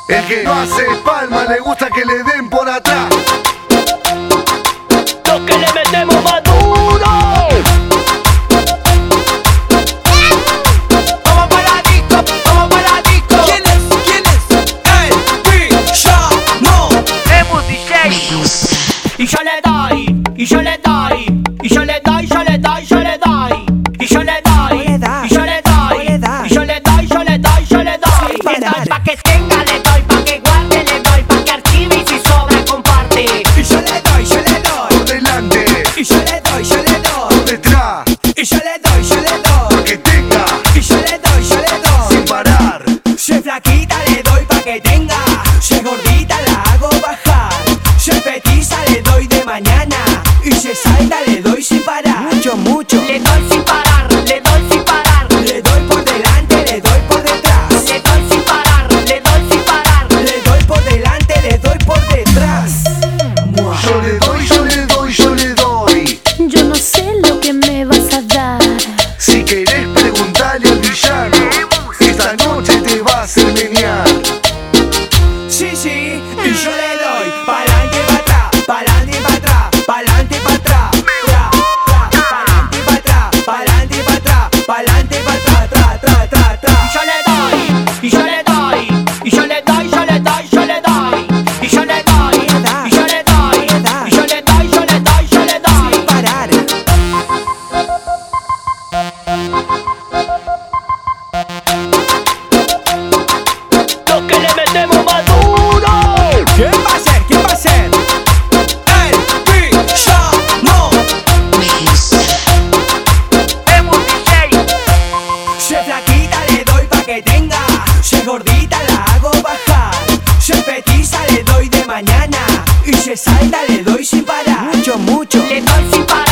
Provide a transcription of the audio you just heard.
El que no hace palma le gusta que le den por atrás. Los que le metemos más duro. Vamos para la disco, vamos para la disco. ¿Quién es? El villano. Emu DJ. Y yo le doy, y yo le doy, y yo le doy, yo le doy, yo le doy. Y yo le doy, y yo le doy, y yo le doy, yo le doy, yo le doy. Le doy pa' que tenga, le doy pa' que guarde, le doy pa' que archive y si sobra comparte. Y yo le doy, yo le doy. Por delante, Y yo le doy, yo le doy. por detrás, Y yo le doy, yo le doy. que tenga, Y yo le doy, yo le doy. sin parar. Si es flaquita le doy pa' que tenga. Si es gordita la hago bajar. Si es petiza le doy de mañana. Y si es alta le doy sin parar. Mucho, mucho. Le doy sin parar, le doy sin parar. Le doy por delante, le doy por detrás. Le doy sin parar, le doy sin parar. Le doy por delante, le doy por detrás. Mua. Yo le doy, yo le doy, yo le doy. Yo no sé lo que me vas a dar. Si querés preguntarle al villano, esta noche te va a hacer menear. Sí, sí, y yo le doy pa'lante y pa' atrás, pa'lante y pa' atrás, pa'lante y pa' atrás, pa'lante y pa' atrás, pa'lante y pa' atrás, pa'lante y pa' atrás, tra. Y yo le doy, y yo le doy, y yo le doy, yo le doy, yo le doy. Y yo le doy, y yo le doy, y yo le doy, yo le doy, yo le doy. Sin parar. Los que le metemos más duro. ¿Quién va a ser? ¿Quién va a ser? El villano. Emu DJ. Si es flaquita le doy pa' que tenga. Si es gordita la hago bajar. Si es petiza le doy de mañana. Y si es alta le doy sin parar. Mucho, mucho. Le doy sin parar.